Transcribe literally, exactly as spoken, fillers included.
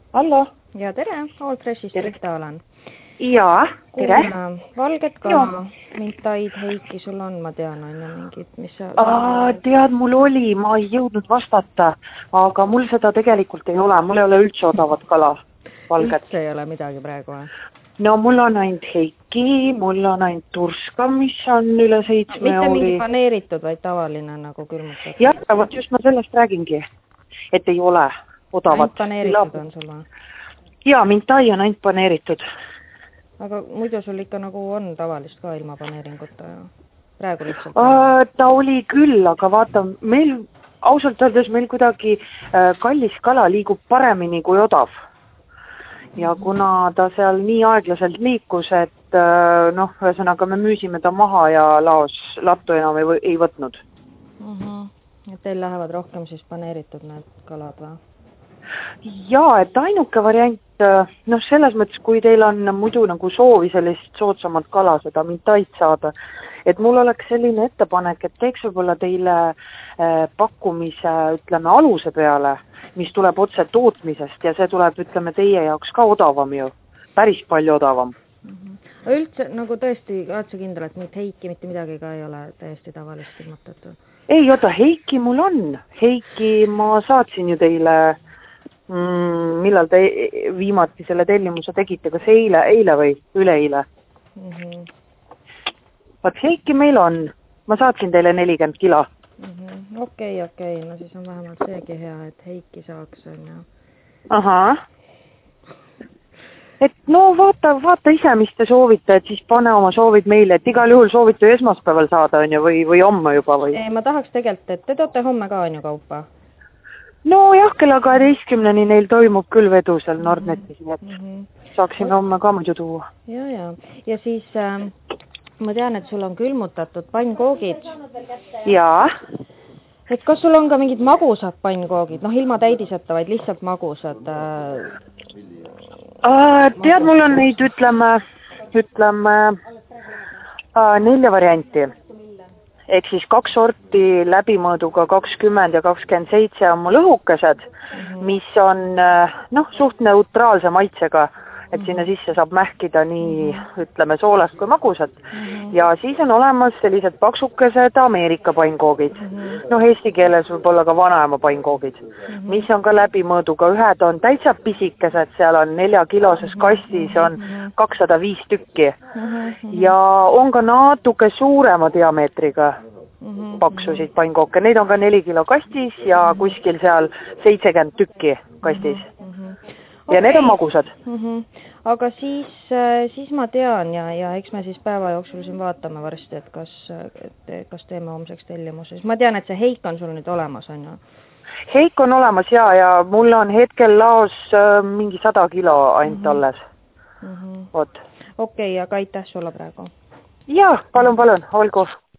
Hallo. Ja tere, All Freshist Rita olen. Ja, tere. Kuulma, valget kala, mintaid Heiki sul on, ma tean, on ju mingid, mis sa... Aa, tead, mul oli, ma ei jõudnud vastata, aga mul seda tegelikult ei ole, mul ei ole üldse odavat kala, valget. Üldse ei ole midagi praegu, või? No mul on ainult Heiki, mul on ainult turska, mis on üle seitsme Mitte oli. mingi paneeritud, vaid tavaline nagu külmutatud. Jah, võt just ma sellest räägingi, et ei ole odavat. Ainult paneeritud on sul või? Jaa, mintai on ainult paneeritud. Aga muidu sul ikka nagu on tavalist ka ilma paneeringuta ja praegu lihtsalt? Uh, ta oli küll, aga vaata, meil ausalt öeldes meil kuidagi uh, kallis kala liigub paremini kui odav. Ja kuna ta seal nii aeglaselt liikus, et uh, noh, ühesõnaga me müüsime ta maha ja laos lattu enam ei, ei võtnud. Uh -huh. Et teil lähevad rohkem siis paneeritud need kalad või? Jaa, et ainuke variant, noh selles mõttes, kui teil on muidu nagu soovi sellist soodsamat kala, seda mintait saada, et mul oleks selline ettepanek, et teeks võib-olla teile pakkumise, ütleme, aluse peale, mis tuleb otse tootmisest ja see tuleb, ütleme, teie jaoks ka odavam ju, päris palju odavam. Mm -hmm. Üldse, nagu tõesti, oled sa kindel, et mitte Heiki mitte midagi ka ei ole täiesti tavalist ilmutatud? Ei, oota, Heiki mul on. Heiki ma saatsin ju teile... Mm, millal te viimati selle tellimuse tegite, kas eile, eile või üleeile? Mm -hmm. Vaat Heiki meil on. Ma saatsin teile nelikümmend kilo. Mm -hmm. Okei, okei. No siis on vähemalt seegi hea, et Heiki saaks. On ja... Aha. Et no vaata, vaata ise, mis te soovite, et siis pane oma soovid meile, et igal juhul soovite ju esmaspäeval saada on ju, või, või homme juba või? Ei, ma tahaks tegelikult, et te toote homme ka on ju kaupa. No jah, kella kaheteistkümneni neil toimub küll vedu seal Nordnetis, nii et mm -hmm. saaksime homme ka muidu tuua. Ja, ja. Ja siis äh, ma tean, et sul on külmutatud pannkoogid. Jaa. Et kas sul on ka mingid magusad pannkoogid? Noh, ilma täidiseta, vaid lihtsalt magusad. Äh... Uh, tead, mul on neid, ütleme, ütleme uh, nelja varianti. Ehk siis kaks sorti läbimõõduga kakskümmend ja kakskümmend seitse on mul õhukesed, mm-hmm. mis on noh, suht neutraalse maitsega, et mm-hmm. sinna sisse saab mähkida nii, ütleme, soolast kui magusat. Mm-hmm. Ja siis on olemas sellised paksukesed Ameerika pannkoogid. Mm-hmm. No eesti keeles võib olla ka vanaema pannkoogid, mm-hmm. mis on ka läbimõõduga. Ühed on täitsa pisikesed, seal on nelja kiloses kastis, on kakssada viis tükki. Mm-hmm. Ja on ka natuke suurema diameetriga mm-hmm. paksusid pannkooke. Neid on ka neli kilo kastis ja kuskil seal seitsekümmend tükki kastis. Mm-hmm. Ja okay. Need on magusad. Mm-hmm. Aga siis, siis ma tean ja, ja eks me siis päeva jooksul siin vaatame varsti, et kas, et kas teeme homseks tellimuses. Ma tean, et see Heik on sul nüüd olemas, on ju? Heik on olemas ja, ja mul on hetkel laos mingi sada kilo ainult mm-hmm. alles. Mm-hmm. Okei, okay, aga aitäh sulle praegu. Jaa, palun, palun, olgu.